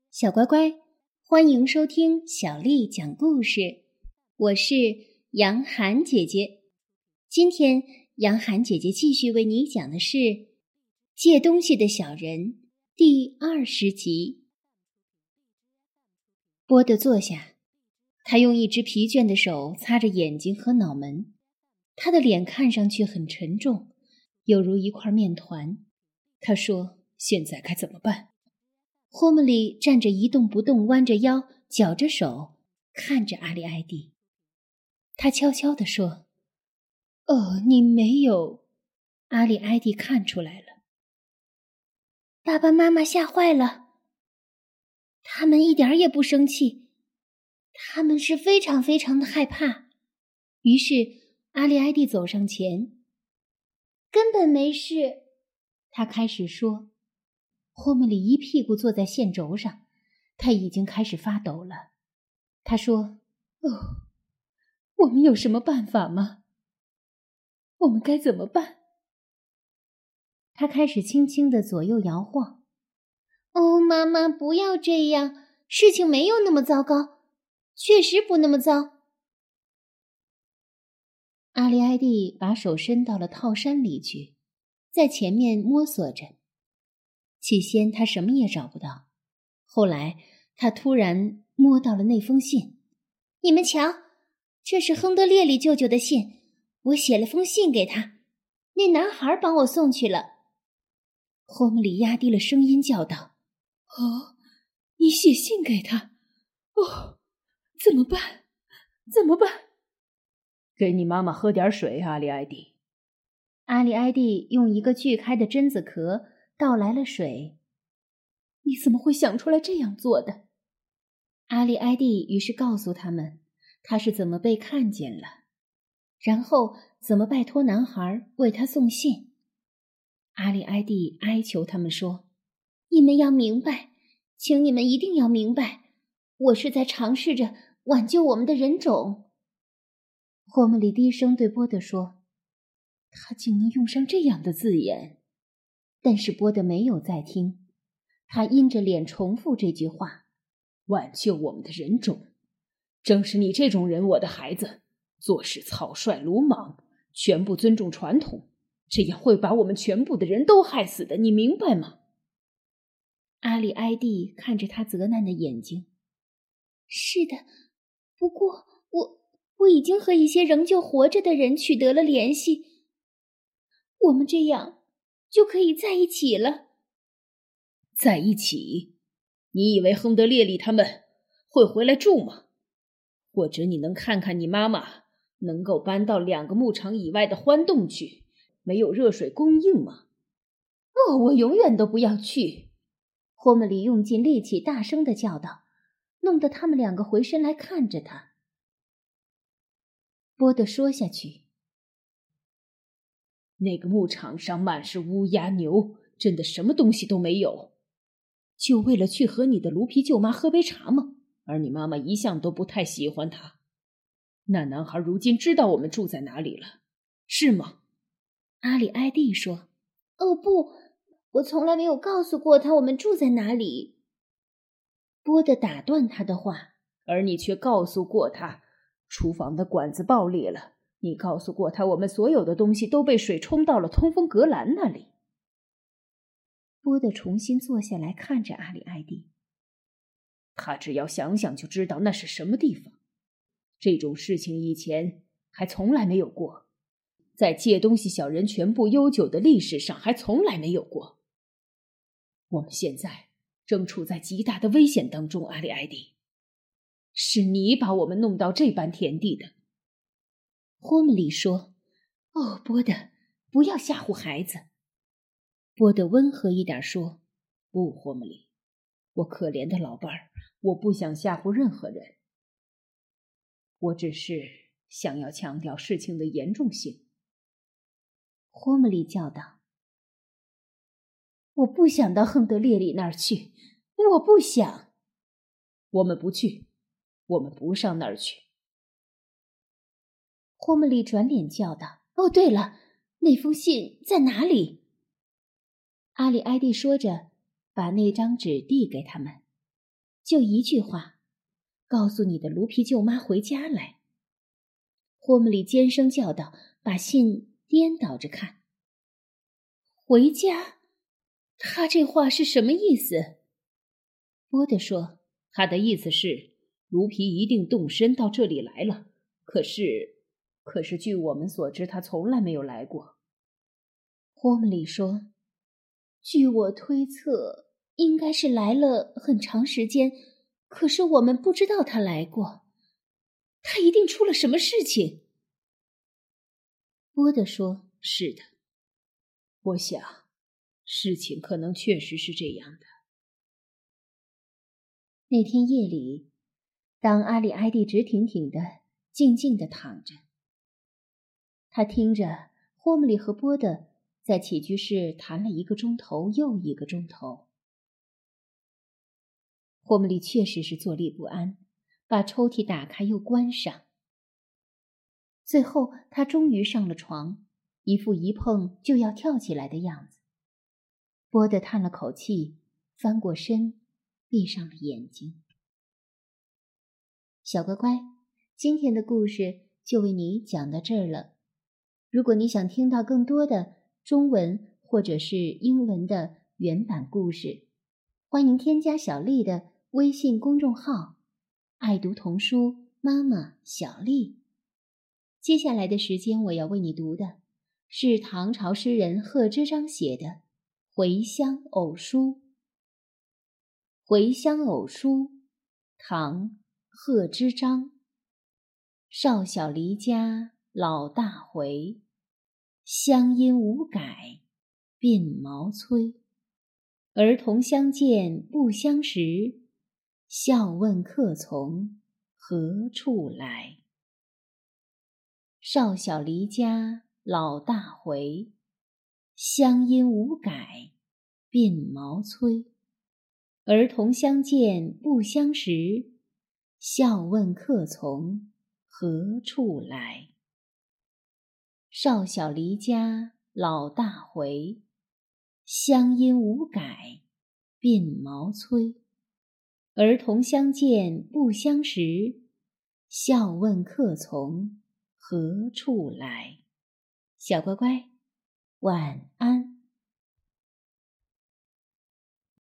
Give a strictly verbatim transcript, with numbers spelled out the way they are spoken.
小乖乖，欢迎收听小丽讲故事，我是杨涵姐姐。今天杨涵姐姐继续为你讲的是《借东西的小人》第二十集。波德坐下，他用一只疲倦的手擦着眼睛和脑门，他的脸看上去很沉重，犹如一块面团。他说：现在该怎么办？霍姆里站着一动不动，弯着腰，绞着手，看着阿里埃蒂。他悄悄地说：哦，你没有。阿里埃蒂看出来了。爸爸妈妈吓坏了，他们一点也不生气，他们是非常非常的害怕。于是阿里埃蒂走上前。根本没事，他开始说。霍姆里一屁股坐在线轴上，他已经开始发抖了。他说：哦，我们有什么办法吗？我们该怎么办？他开始轻轻地左右摇晃。哦，妈妈，不要这样，事情没有那么糟糕，确实不那么糟。阿里埃蒂把手伸到了套衫里去，在前面摸索着。起先他什么也找不到，后来他突然摸到了那封信。你们瞧，这是亨德烈里舅舅的信，我写了封信给他，那男孩帮我送去了。霍姆里压低了声音叫道：哦，你写信给他？哦，怎么办？怎么办？ 给你妈妈喝点水，阿里埃蒂。 阿里埃蒂用一个锯开的榛子壳倒来了水。你怎么会想出来这样做的？阿里埃蒂于是告诉他们，他是怎么被看见了，然后怎么拜托男孩为他送信。阿里埃蒂哀求他们说：你们要明白，请你们一定要明白，我是在尝试着挽救我们的人种。霍姆里低声对波德说：他竟能用上这样的字眼。但是波德没有再听，他阴着脸重复这句话： 挽救我们的人种，正是你这种人，我的孩子，做事草率鲁莽，全不尊重传统，这样会把我们全部的人都害死的，你明白吗？ 阿里埃蒂看着他责难的眼睛。是的，不过我我已经和一些仍旧活着的人取得了联系，我们这样就可以在一起了。 在一起？你以为亨德烈里他们会回来住吗？或者你能看看你妈妈能够搬到两个牧场以外的獾洞去，没有热水供应吗？ 哦，我永远都不要去！霍姆里用尽力气大声地叫道，弄得他们两个回身来看着他。波德说下去： 那个牧场上满是乌鸦牛，真的什么东西都没有，就为了去和你的卢皮舅妈喝杯茶吗？而你妈妈一向都不太喜欢他。那男孩如今知道我们住在哪里了，是吗？ 阿里埃蒂说：哦不，我从来没有告诉过他我们住在哪里。波德打断他的话： 而你却告诉过他，厨房的管子爆裂了，你告诉过他我们所有的东西都被水冲到了通风隔栏那里。 波德重新坐下来看着阿里埃蒂。 他只要想想就知道那是什么地方。这种事情以前还从来没有过，在借东西小人全部悠久的历史上还从来没有过。我们现在正处在极大的危险当中，阿里埃蒂。是你把我们弄到这般田地的。 霍姆里说：哦，波德，不要吓唬孩子。波德温和一点说： 不，霍姆里，我可怜的老伴儿，我不想吓唬任何人。我只是想要强调事情的严重性。 霍姆里叫道：我不想到亨德烈里那儿去，我不想。 我们不去，我们不上那儿去。 霍姆里转脸叫道：哦，对了，那封信在哪里？阿里埃蒂说着，把那张纸递给他们。 就一句话，告诉你的卢皮舅妈回家来。霍姆里尖声叫道，把信颠倒着看。回家？他这话是什么意思？波德说， 他的意思是，卢皮一定动身到这里来了，可是，可是据我们所知，他从来没有来过。 霍姆里说，据我推测，应该是来了很长时间，可是我们不知道他来过。他一定出了什么事情。波德说， 是的，我想，事情可能确实是这样的。 那天夜里，当阿里埃蒂直挺挺地、静静地躺着，他听着霍姆里和波德在起居室谈了一个钟头又一个钟头。霍姆里确实是坐立不安，把抽屉打开又关上。最后他终于上了床，一副一碰就要跳起来的样子。波德叹了口气，翻过身，闭上了眼睛。小乖乖，今天的故事就为你讲到这儿了。如果你想听到更多的中文或者是英文的原版故事，欢迎添加小丽的微信公众号“爱读童书妈妈小丽”。接下来的时间我要为你读的是唐朝诗人贺知章写的《回乡偶书》。《回乡偶书》，唐·贺知章。少小离家老大回，乡音无改鬓毛衰。儿童相见不相识，笑问客从何处来。少小离家老大回，乡音无改鬓毛衰。儿童相见不相识，笑问客从何处来。少小离家老大回，乡音无改鬓毛衰。儿童相见不相识，笑问客从何处来。小乖乖，晚安。